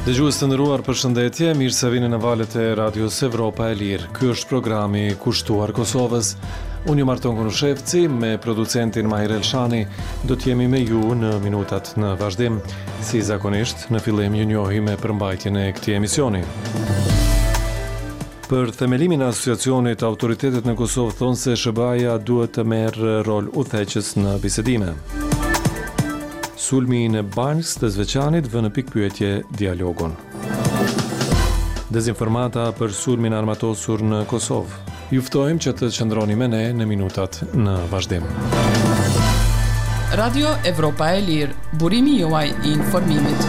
Dëgjues të nderuar, përshëndetje, mirë se vini në valët e Radios Evropa e Lirë. Ky është programi Kushtuar Kosovës. Unë jam Arton Konushevci me producentin Mahir Elshani. Do të jemi me ju në minutat në vazhdim. Si zakonisht, në fillim ju njohim me përmbajtjen e këtij emisioni. Për themelimin e asociacionit, autoritetet në Kosovë thonë se SBA-ja duhet të merr rol udhëheqës në bisedime. Sulmi në Banjës të Zveçanit vë në pikpyetje dialogun. Dezinformata për sulmin armatosur në Kosovë. Ju ftojmë që të qëndroni me ne në minutat në vazhdim. Radio Evropa e Lirë, burimi juaj I informimit.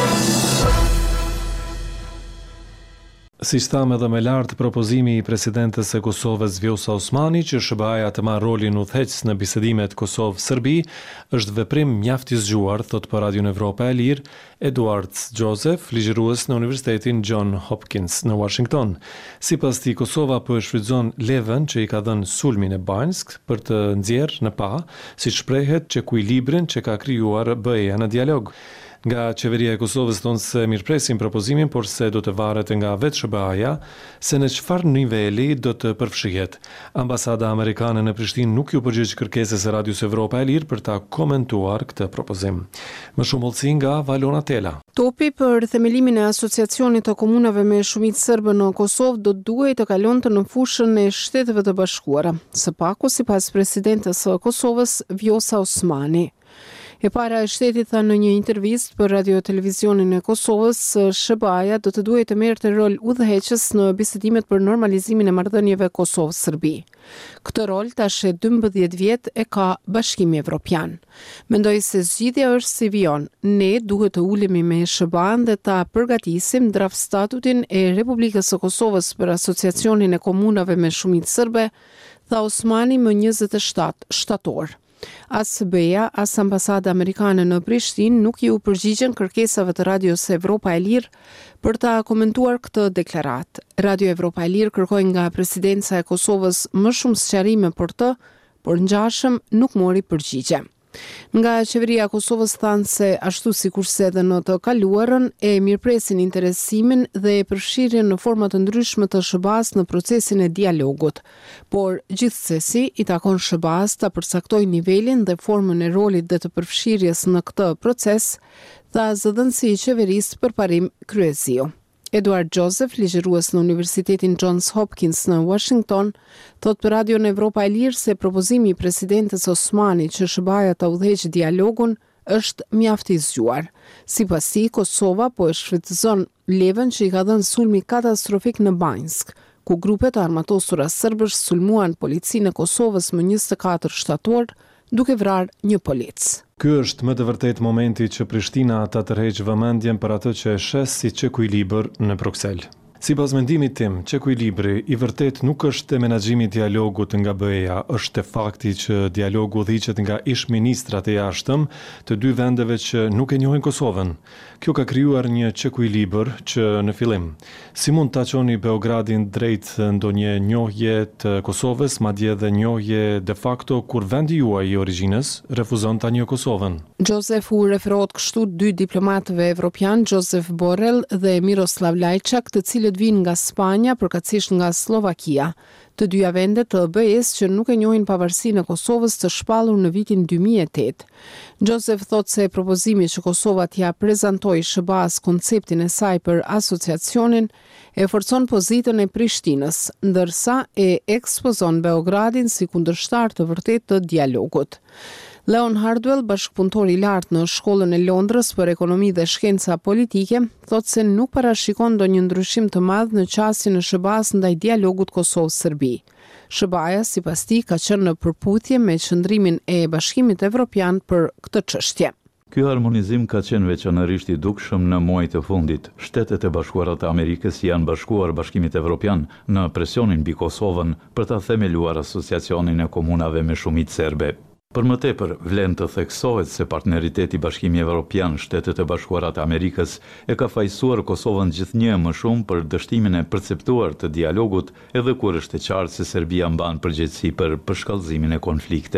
Si thamë edhe më lart, propozimi I presidentes së Kosovës Vjosa Osmani që SBA-ja të marrë rolin udhëheqës në bisedimet Kosovë-Serbi është veprim mjaft I zgjuar, thot për Radio Evropa e Lirë Eduard Joseph, ligjërues në Universitetin John Hopkins në Washington. Sipas tij, Kosova po e shfrytëzon levën që I ka dhënë sulmin e Banjsk për të nxjerrë në pa, siç shprehet, ekuilibrin që ka krijuar BE-ja në dialog. Nga qeveria e Kosovës thonë se mirëpresin propozimin, por se do të varet nga vetë SBA-ja se në çfarë niveli do të përfshihet. Ambasada amerikane në Prishtinë nuk ju përgjigj kërkesës së Radios Evropa e Lirë për ta komentuar këtë propozim. Më shumë hollësi nga Valona Tela. Topi për themelimin e asociacionit të komunave me shumicë serbe në Kosovë do duhej të kalonte në fushën e Shteteve të Bashkuara. Së paku, sipas presidentes së Kosovës Vjosa Osmani. E para e shtetit tha në një intervistë për radio televizionin e Kosovës, SBA-ja do të duhet të merrte rol udhëheqës në bisedimet për normalizimin e marrëdhënieve Kosovë-Serbi. Këtë rol tash e 12 vjet e ka Bashkimi Evropian. Mendoj se zgjidhja është si vijon. Ne duhet të ulemi me SBA-n dhe ta përgatisim draft statutin e Republikës së Kosovës për asociacionin e komunave me shumicë serbe, tha Osmani më 27 shtator. As SBA, as ambasada amerikane në Prishtinë nuk I u përgjigjen kërkesave të Radios Evropa e Lirë për ta komentuar këtë deklaratë. Radio Evropa e Lirë kërkoi nga presidenca e Kosovës më shumë sqarime për të, por ngjashëm nuk mori përgjigje. Nga qeveria e Kosovës thanë se ashtu sikurse edhe në të kaluarën e mirëpresin interesimin dhe përfshirjen në forma të ndryshme të SBA-s në procesin e dialogut, por gjithsesi I takon SBA-s ta përcaktojë nivelin dhe formën e rolit dhe të përfshirjes në këtë proces, tha zëdhënësi I qeverisë përparim Kryesiu. Eduard Joseph, ligjërues në Universitetin Johns Hopkins në Washington, thot për Radio në Evropa e Lirë se propozimi I presidentes Osmani që SBA-ja ta udhëheqë dialogun është mjaft I zgjuar. Sipas tij, Kosova po e shfrytëzon levën që I ka dhënë sulmi katastrofik në Banjsk, ku grupe të armatosura serbësh sulmuan policinë e Kosovës më 24 shtator, duke vrarë një polic. Ky është më të vërtet momenti që Prishtina ta tërheqë vëmendjen për atë që e shes si çekuilibër në Bruksel. Sipas mendimit tim, çekuilibri I vërtet nuk është te menaxhimi I dialogut nga BE-ja, është te fakti që dialogu udhëhiqet nga ish-ministrat e jashtëm të dy vendeve që nuk e njohin Kosovën. Kjo ka krijuar një çekuilibër që në fillim, si mund ta çoni Beogradin drejt ndonjë njohje të Kosovës, madje edhe njohje de facto kur vendi juaj I origjinës refuzon ta njohë Kosovën. Joseph u referohet kështu dy diplomatëve evropian, Joseph Borrell dhe Miroslav Lajçak, të cilët vinë nga Spanja, përkatësisht nga Slovakia, të dyja vendet të BE-s që nuk e njohin pavarësinë e Kosovës të shpallur në vitin 2008. Joseph thot se propozimi që Kosova t'ia prezantojë SBA-s konceptin e saj për asociacionin e forcon pozitën e Prishtinës, ndërsa e ekspozon Beogradin si kundërshtar të vërtet të dialogut. Leon Hardwell, bashkëpunëtor I lartë në shkollën e Londrës për ekonomi dhe shkenca politike, thot se nuk parashikon ndonjë ndryshim të madh në qasjen e SBA-s ndaj dialogut Kosovë-Serbi. SBA-ja, sipas tij, ka qenë në përputhje me qëndrimin e Bashkimit Evropian për këtë çështje. Ky harmonizim ka qenë veçanërisht I dukshëm në muajt e fundit. Shtetet e Bashkuara të Amerikës janë bashkuar Bashkimit Evropian në presionin mbi Kosovën për ta themeluar asociacionin e komunave me shumicë serbe. Për më tepër, vlen të theksohet se partneriteti Bashkimi Evropian Shtetet e Bashkuara të Amerikës e ka fajsuar Kosovën gjithnjë më shumë për dështimin e perceptuar të dialogut, edhe kur është e qartë se Serbia mban përgjegjësi për përshkallëzimin e konflikteve.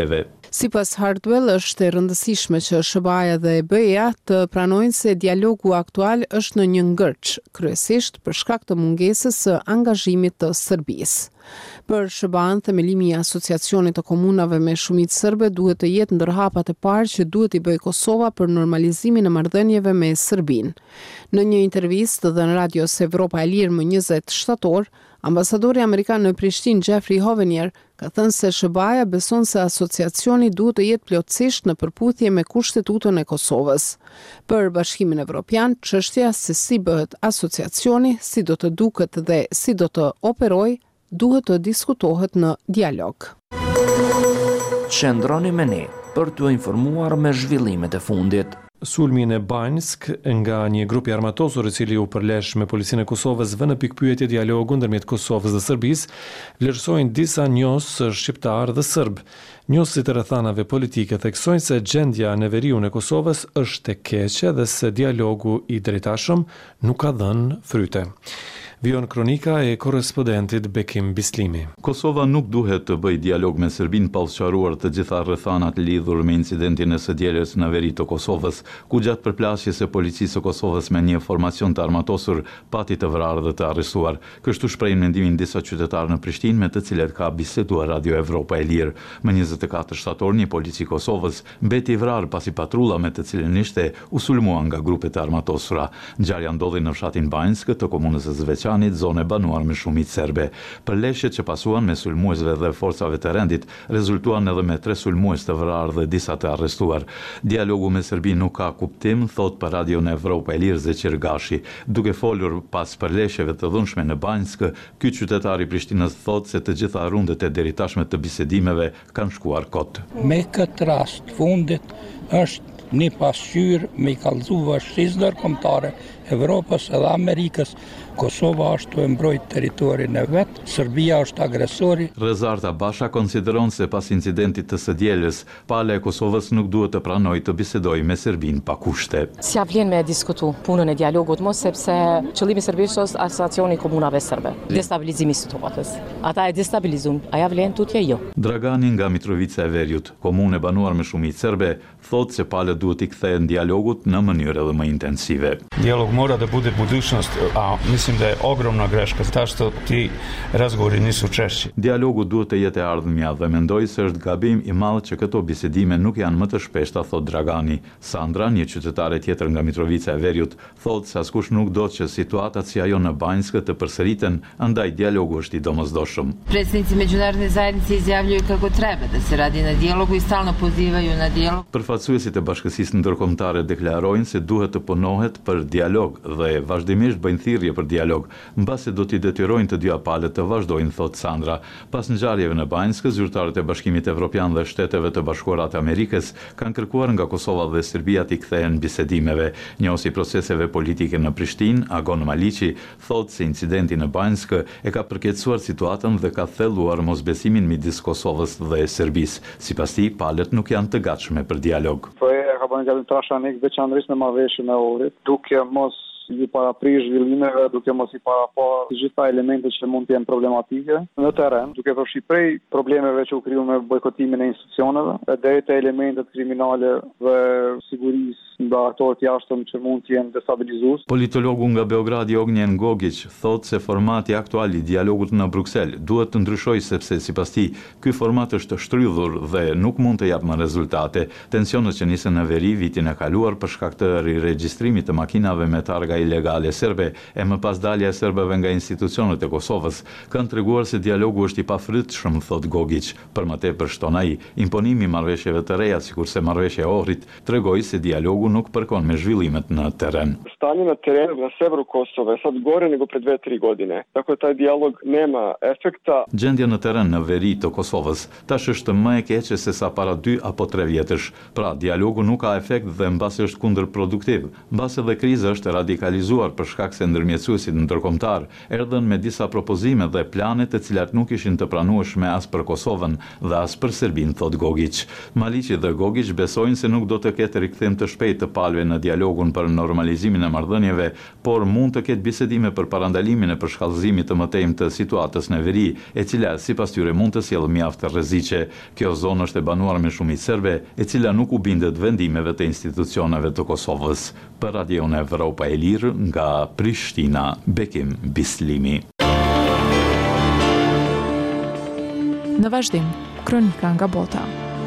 Sipas Hardwell, është e rëndësishme që SBA-ja dhe EBA të pranojnë se dialogu aktual është në një ngërç, kryesisht për shkak të mungesës së angazhimit të Serbisë. Për SBA-n, themelimi i Asociacionit të Komunave me Shumicë Serbe duhet të jetë ndër hapat e parë që duhet i bëjë Kosova për normalizimin e marrëdhënieve me Serbinë. Në një intervistë dhënë Radios Evropa e Lirë më 20 shtator, ambasadori amerikan në Prishtinë Jeffrey Hovenier ka thënë se SBA-ja beson se asociacioni duhet të jetë plotësisht në përputhje me Kushtetutën e Kosovës. Për Bashkimin Evropian, çështja se si bëhet asociacioni, si do të duket dhe si do të operojë, duhet të diskutohet në dialog. Qëndroni me ne për t'u informuar me zhvillimet e fundit. Sulmin e Banjsk nga një grup i armatosur i cili u përlesh me policinë e Kosovës vë në pikpyetje dialogu ndërmjet Kosovës dhe Serbisë, vlerësojnë disa njohës shqiptar dhe serb. Njohësit e rrethanave politike theksojnë se gjendja në veriun e Kosovës është e keqe dhe se dialogu i drejtashëm nuk ka dhënë fryte. Vion kronika e korrespondentit Bekim Bislimi. Kosova nuk duhet të bëjë dialog me Serbinë pa sqaruar të gjitha rrethanat lidhur me incidentin e së dielës në veri të Kosovës, ku gjatë përplasjes së policisë së Kosovës me një formacion të armatosur pati të vrarë dhe të arrestuar. Kështu shprehin mendimin disa qytetarë në Prishtinë me të cilët ka biseduar Radio Evropa e Lirë. Më 24 shtator një polici i Kosovës mbeti i vrarë pasi patrulla me të cilën ishte u sulmua nga grupet e armatosura. Ngjarja ndodhi në fshatin Banjsk të komunës së Zveçanit, zone banuar me shumicë serbe. Përleshjet që pasuan me sulmuesve dhe forcave të rendit rezultuan edhe me 3 sulmues të vrarë dhe disa të arrestuar. Dialogu me Serbinë nuk ka kuptim, thot për Radio në Evropa e Lirë Zeqir Gashi. Duke folur pas përleshjeve të dhunshme në Banjsk, ky qytetar i Prishtinës thot se të gjitha rundet e deritashme të bisedimeve kanë shkuar kot. Me këtë rast fundit është një pasqyrë me i kallëzu vështirësi ndërkombëtare Evropës edhe Amerikës. Kosova është të mbrojt territorin e vet, Serbia është agresori. Rezarta Basha konsideron se pas incidentit të së dielës, pala e Kosovës nuk duhet të pranojë të bisedojë me Serbinë pa kushte. S'ja vlen me diskutu punën e dialogut mos sepse qëllimi i Serbisë është asociacioni i komunave serbe. Destabilizimi i situatës. Ata e destabilizojnë, a ja vlen tutje jo. Dragani nga Mitrovica e Veriut, komunë e banuar me shumicë serbe, thotë se palët duhet i kthehen dialogut në mënyrë edhe më intensive. Dialog mora da bude budućnost, a mislim da je ogromna greška ta što ti razgovori nisu češći. Dialogu duhet të jetë e ardhmja dhe mendoj se është gabim i madh që këto bisedime nuk janë më të shpeshta, thot Dragani. Sandra, një qytetare tjetër nga Mitrovica e Veriut, thotë se askush nuk do që situatat si ajo në Banjsk të përsëriten, andaj dialogu është i domosdoshëm. Predsjednici međunarodne zajednice izjavljuju kako treba da se radi na dijalogu i stalno pozivaju na dijalog. Përfaqësuesit e Bashkësisë Ndërkombëtare deklarojnë se duhet të punohet për dialog dhe vazhdimisht bëjnë thirrje për dialog, mbasi do t'i detyrojnë të dyja palët të vazhdojnë, thot Sandra. Pas ngjarjeve në Banjsk, zyrtarët e Bashkimit Evropian dhe Shteteve të Bashkuara të Amerikës kanë kërkuar nga Kosova dhe Serbia t'i kthehen bisedimeve. Njohësi proceseve politike në Prishtinë, Agon Maliqi, thot se incidenti në Banjsk e ka përkeqësuar situatën dhe ka thelluar mosbesimin midis Kosovës dhe Serbisë. Sipas tij, palët nuk janë të gatshme për dialog. Ka bënë gabim trashanik veçanërisht në marrëveshjen e Ohrit, duke mos i parapri zhvillimeve, duke mos i parapa të gjitha elementet që mund të jenë problematike në terren, duke përfshi prej problemeve që u kriju me bojkotimin e institucioneve, deri te elementet kriminale dhe sigurisë nga aktorët jashtëm që mund të jenë destabilizues. Politologu nga Beogradi Ognjen Gogić thot se formati aktual i dialogut në Bruksel duhet të ndryshojë sepse sipas tij ky format është shtrydhur dhe nuk mund të japë më rezultate. Tensionet që nisën në veri vitin e kaluar për shkak të riregjistrimit të makinave me targa ilegale serbe e më pas dalja e serbëve nga institucionet e Kosovës kanë treguar se dialogu është i pafrytshëm, thot Gogić. Për më tepër shton ai, imponimi i marrëveshjeve të reja, sikurse marrëveshja e Ohrit, tregoi se dialogu nuk përkon me zhvillimet në teren. Stanje na terenu na severu Kosove sad gore nego pre 2-3 godine. Tako taj dijalog nema efekta. Gjendja në teren në veri të Kosovës tash është më e keqe se sa para 2 apo 3 vjetësh. Pra, dialogu nuk ka efekt dhe mbasi është kundërproduktiv. Mbasi edhe kriza është radikalizuar radikalizuar për shkak se ndërmjetësuesit ndërkombëtar erdhën me disa propozime dhe plane të cilat nuk ishin të pranueshme as për Kosovën dhe as për Serbinë, thot Gogić. Maliqi dhe Gogić besojnë se nuk do të ketë rikthim të shpejtë të palëve në dialogun për normalizimin e marrëdhënieve, por mund të ketë bisedime për parandalimin e përshkallëzimit të mëtejmë të situatës në veri, e cila sipas tyre mund të sjellë mjaft rreziqe. Kjo zonë është e banuar me shumicë serbe, e cila nuk u bindet vendimeve të institucioneve të Kosovës. Për Radion Evropa e Lirë nga Prishtina, Bekim Bislimi. Në vazhdim, kronika nga bota.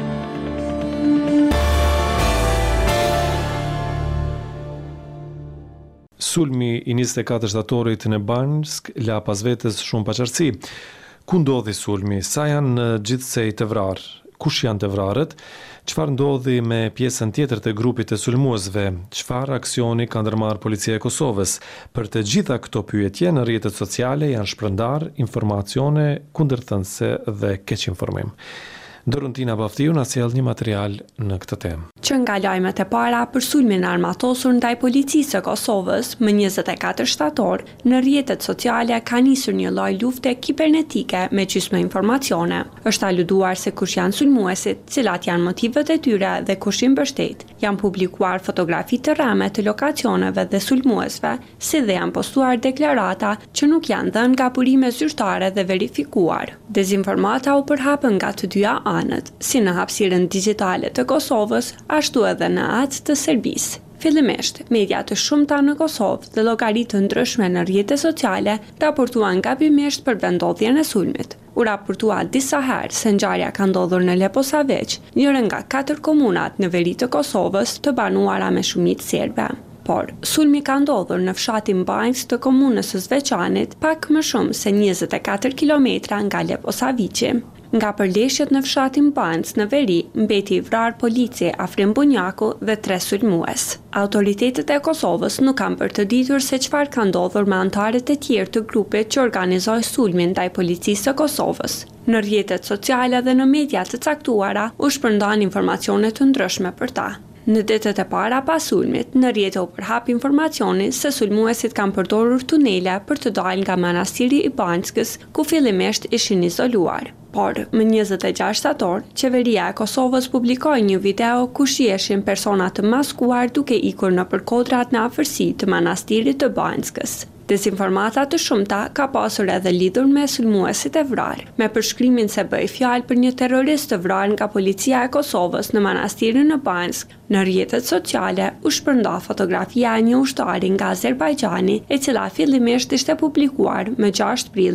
Sulmi i 24 shtatorit në Banjsk la pas vetes shumë paqartësi. Ku ndodhi sulmi? Sa janë në gjithsej të vrarë? Kush janë të vrarët? Çfarë ndodhi me pjesën tjetër të grupit të sulmuesve? Çfarë aksioni ka ndërmarrë policia e Kosovës? Për të gjitha këto pyetje në rrjetet sociale janë shpërndar informacione kundërthënëse dhe keqinformim. Dorontina Baftiu na sjell një material në këtë temë. Që nga lajmet e para për sulmin armatosur ndaj policisë së Kosovës më 24 shtator, në rrjetet sociale ka nisur një lloj lufte kibernetike me gjysmë informacione. Është aluduar se kush janë sulmuesit, cilat janë motivet e tyre dhe kush i mbështet. Janë publikuar fotografi të rreme të lokacioneve dhe sulmuesve, si dhe janë postuar deklarata që nuk janë dhënë nga burime zyrtare dhe verifikuar. Dezinformata u përhapën nga të dyja anët, si në hapësirën digjitale të Kosovës, ashtu edhe në atë të Serbisë. Fillimisht, media të shumta në Kosovë dhe llogaritë të ndryshme në rrjetet sociale raportuan gabimisht për vendodhjen e sulmit. U raportua disa herë se ngjarja ka ndodhur në Leposaveç, njëra nga 4 komunat në veri të Kosovës të banuara me shumicë serbe. Por, sulmi ka ndodhur në fshatin Banjsk të komunës së Zveçanit, pak më shumë se 24 kilometra nga Leposaviqi. Nga përleshjet në fshatin Banjsk në veri, mbeti i vrarë polici Afrim Bunjaku dhe 3 sulmues. Autoritetet e Kosovës nuk kanë për të ditur se çfarë ka ndodhur me anëtarët e tjerë të grupit që organizoi sulmin ndaj policisë së Kosovës. Në rrjetet sociale dhe në media të caktuara u shpërndan informacione të ndryshme për ta. Në ditët e para pas sulmit, në rrjete u përhap informacioni se sulmuesit kanë përdorur tunele për të dalë nga manastiri i Banjskës, ku fillimisht ishin izoluar. Por, më 26 shtator, qeveria e Kosovës publikoi një video ku shieshin persona të maskuar duke ikur nëpër kodrat në afërsi të manastirit të Banjskës. Dezinformata të shumta ka pasur edhe lidhur me sulmuesit e vrarë, me përshkrimin se bëj fjalë për një terrorist të vrarë nga policia e Kosovës në manastirin në Banjsk. Në rrjetet sociale u shpërnda fotografia e një ushtari nga Azerbajxhani, e cila fillimisht ishte publikuar më 6 prill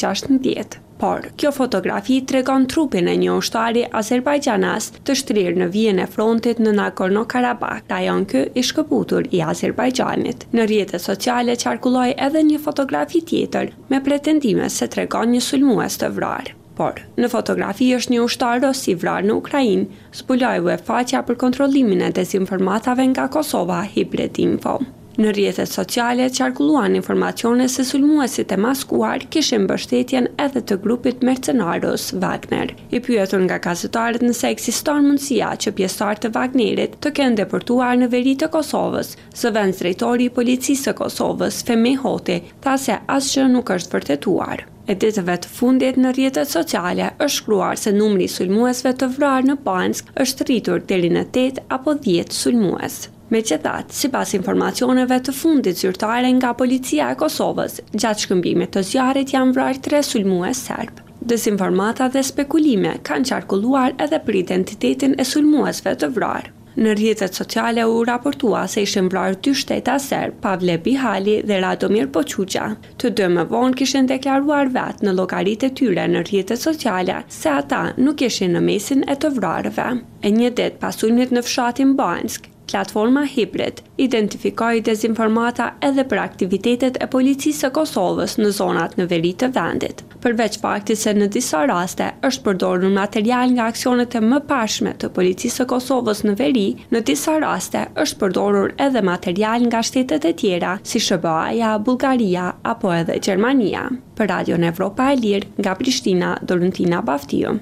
2016. Por, kjo fotografi tregon trupin e një ushtari azerbajxhanas të shtrirë në vijën e frontit në Nagorno-Karabakh, rajon ky i shkëputur i Azerbajxhanit. Në rrjetet sociale qarkulloi edhe një fotografi tjetër me pretendime se tregon një sulmues të vrarë. Por, në fotografi është një ushtar ros i vrarë në Ukrainë, zbuloi UEFA për kontrollimin e dezinformatave nga Kosova Hybrid Info. Në rrjetet sociale qarkulluan informacione se sulmuesit e maskuar kishin mbështetjen edhe të grupit mercenarës Wagner. I pyetur nga gazetarët nëse ekziston mundësia që pjesëtarë të Wagnerit të kenë deportuar në veri të Kosovës, zëvendësdrejtori i policisë së Kosovës, Femi Hoti, tha se asgjë nuk është vërtetuar. E ditëve të fundit në rrjetet sociale është shkruar se numri i sulmuesve të vrarë në Banjsk është rritur deri në 8 apo 10 sulmues. Megjithatë, sipas informacioneve të fundit zyrtare nga policia e Kosovës, gjatë shkëmbimit të zjarrit janë vrarë 3 sulmues serb. Dezinformata dhe spekulime kanë qarkulluar edhe për identitetin e sulmuesve të vrarë. Në rrjetet sociale u raportua se ishin vrarë 2 shteta serb, Pavle Bihali dhe Radomir Poçuqa. Të dy më vonë kishin deklaruar vetë në llogaritë e tyre në rrjetet sociale se ata nuk ishin në mesin e të vrarëve. E një ditë pas sulmit në fshatin Banjsk, platforma Hybrid identifikoi dezinformata edhe për aktivitetet e policisë së Kosovës në zonat në veri të vendit. Përveç faktit se në disa raste është përdorur material nga aksionet e mëparshme të policisë së Kosovës në veri, në disa raste është përdorur edhe material nga shtetet e tjera si SBA-ja, Bullgaria apo edhe Gjermania. Për Radion Evropa e Lirë, nga Prishtina, Dorontina Baftiu.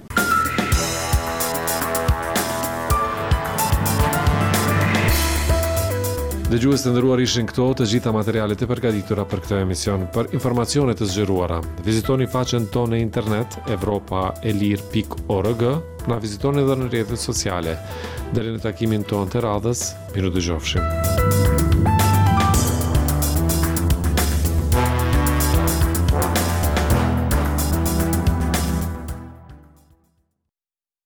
Dëgjues të nderuar, ishin këto të gjitha materialet e përgatitura për këtë emision. Për informacione të zgjeruara, vizitoni faqen tonë në internet evropaelir.org, na vizitoni edhe në rrjetet sociale. Deri në takimin tonë të radhës, miru dëgjofshim.